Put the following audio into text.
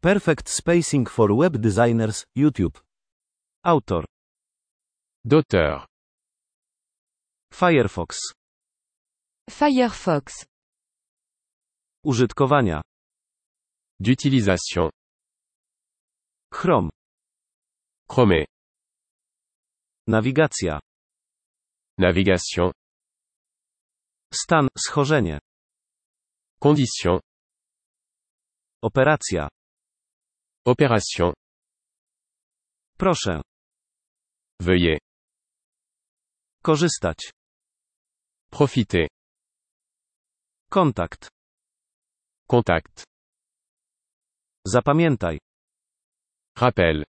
Perfect Spacing for Web Designers, YouTube. Autor. D'auteur. Firefox. Firefox. Użytkowania. D'utilisation. Chrome. Chrome. Nawigacja. Navigation. Stan, schorzenie. Condition. Operacja. Opération. Proszę. Veuillez. Korzystać. Profiter. Kontakt. Contact. Zapamiętaj. Rappel.